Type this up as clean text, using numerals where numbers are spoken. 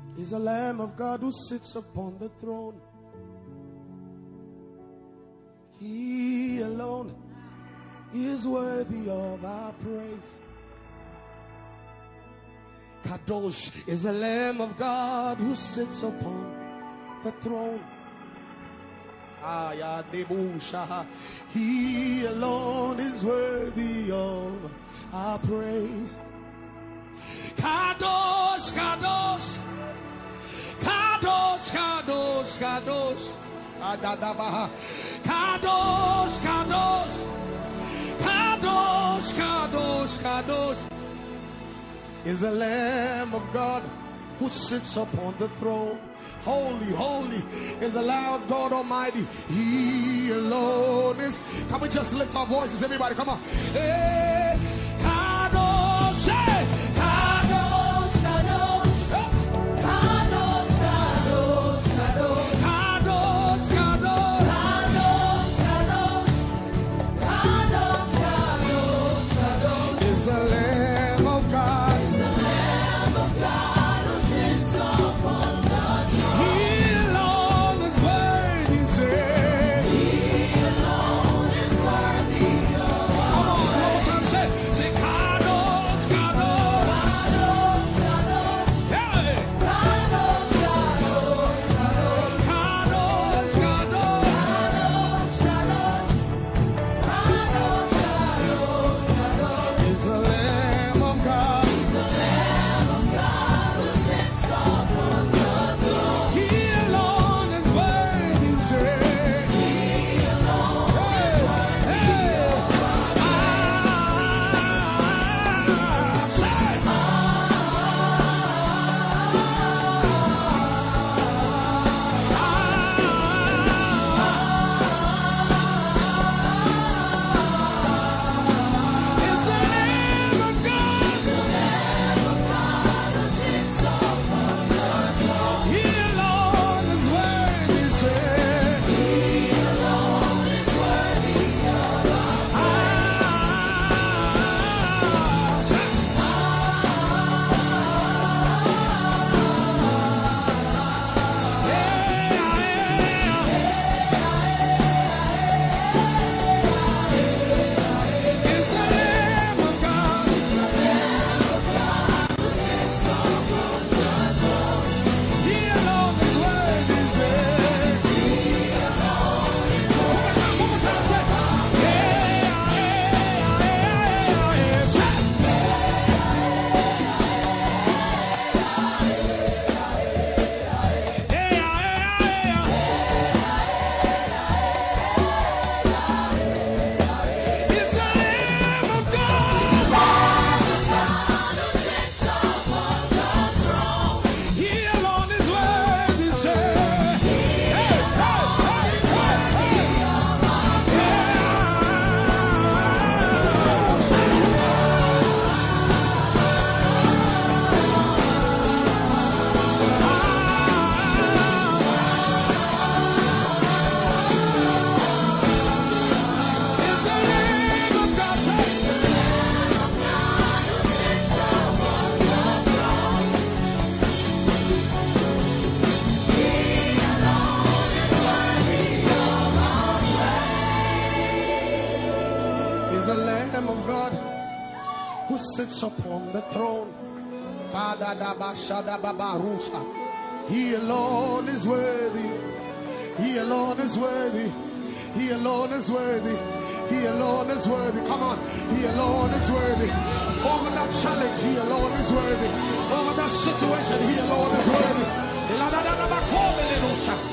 is the Lamb of God who sits upon the throne. He alone is worthy of our praise. Kadosh is the Lamb of God who sits upon the throne. He alone is worthy of our praise. Kadosh, Kadosh, Kadosh, Kadosh, Kadosh, Kadosh, Kadosh, Kadosh, Kadosh, Kadosh is the Lamb of God who sits upon the throne. Holy, holy is the Lord God Almighty. He alone is. Can we just lift our voices, everybody? Come on. Hey, Kadosh, hey, Kadosh, Kadosh, Kadosh, Kadosh, Kadosh, Kadosh, Kadosh, Kadosh, Kadosh, Kadosh is the Lamb of God. Is the Lamb of God who sits upon the throne. He alone is worthy. Say, He alone is worthy of our praise. Come on, say Kadosh, Kadosh, Kadosh, Kadosh, hey, Kadosh, Kadosh, Kadosh, Kadosh, Kadosh, Kadosh, Kadosh, Kadosh is the Lamb of God. Is the Lamb of God who sits upon the throne. He alone is worthy. Say, He alone is worthy. Hey, it's the Lamb of God. The Lamb of God who sits upon the throne. He alone is worthy. Say, He alone is worthy of our It's the Lamb of God. The Lamb of God who sits upon the throne. He alone is worthy. Say, He alone is worthy. One more time, say, it's the Lamb of God. Who sits upon the throne. He alone is worthy. Say, hey, hey, hey, hey, it's the Lamb of God. Say, is the Lamb of God who sits upon the throne. He alone is worthy. He alone is worthy. He alone is worthy. He alone is worthy. Come on. He alone is worthy. Over that challenge, He alone is worthy. Over that situation, He alone is worthy.